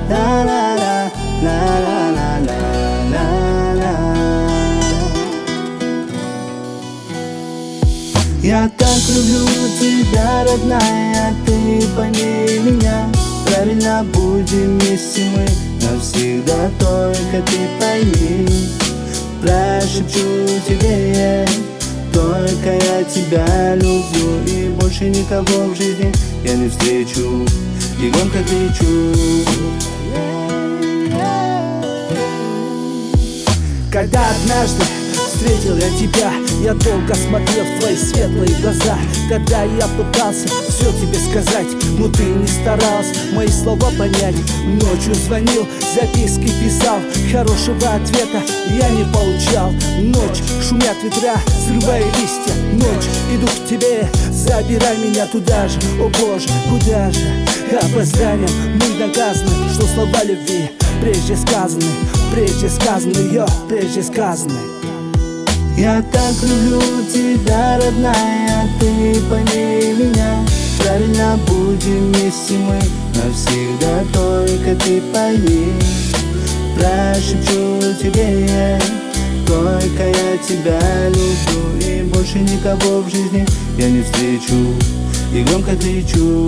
ла-ла-ла, ла-ла-ла-ла-ла-ла. Я так люблю тебя, родная, ты пойми меня. Правильно будем вместе мы навсегда, только ты пойми. Прошепчу тебе я, только я тебя люблю, и больше никого в жизни я не встречу, и громко кричу. Когда однажды встретил я тебя, я долго смотрел в твои светлые глаза. Когда я пытался все тебе сказать, но ты не старалась мои слова понять. Ночью звонил, записки писал, хорошего ответа я не получал. Ночь, шумят ветра, срывая листья. Ночь, иду к тебе, забирай меня туда же. О Боже, куда же? Опозданием мы наказаны, что слова любви прежде сказаны, прежде сказаны. Я так люблю тебя, родная, ты пойми меня. Правильно будем вместе мы навсегда, только ты пойми. Прошепчу тебе я, только я тебя люблю, и больше никого в жизни я не встречу, и громко кричу.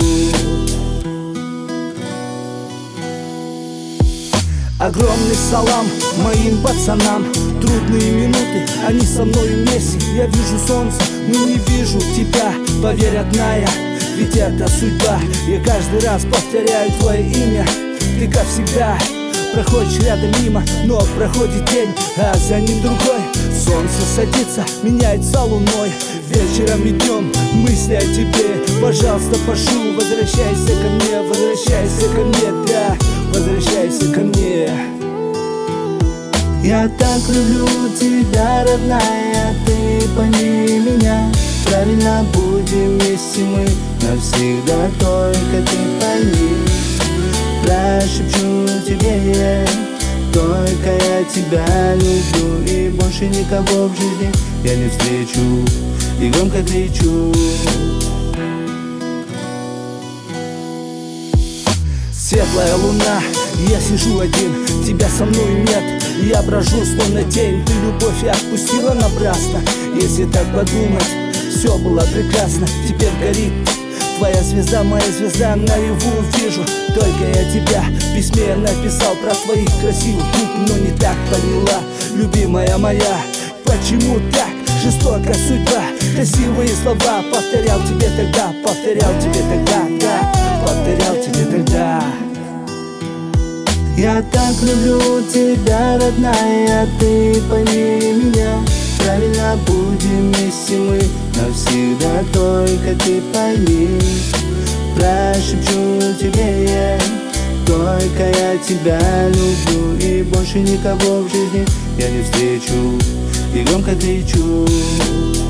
Огромный салам моим пацанам. Трудные минуты, они со мной вместе. Я вижу солнце, но не вижу тебя. Поверь, родная, ведь это судьба. Я каждый раз повторяю твое имя. Ты, как всегда, проходишь рядом мимо, но проходит день, а за ним другой. Солнце садится, меняется луной. Вечером и днем мысли о тебе. Пожалуйста, прошу, возвращайся ко мне, да, возвращайся ко мне. Я так люблю тебя, родная, ты пойми меня. Правильно будем вместе мы навсегда, только ты пойми. Прошепчу тебе я, только я тебя люблю, и больше никого в жизни я не встречу, и громко кричу. Светлая луна, я сижу один, тебя со мной нет. Я брожу словно тень, ты любовь и отпустила напрасно. Если так подумать, все было прекрасно. Теперь горит твоя звезда, моя звезда, наяву вижу. Только я тебя в письме написал про твоих красивых губ, но не так поняла, любимая моя. Почему так жестока судьба? Красивые слова повторял тебе тогда, да, повторял тебе тогда. Я так люблю тебя, родная, ты пойми меня. Правильно будем вместе мы навсегда, только ты пойми. Прошепчу тебе я, только я тебя люблю, и больше никого в жизни я не встречу, и громко кричу.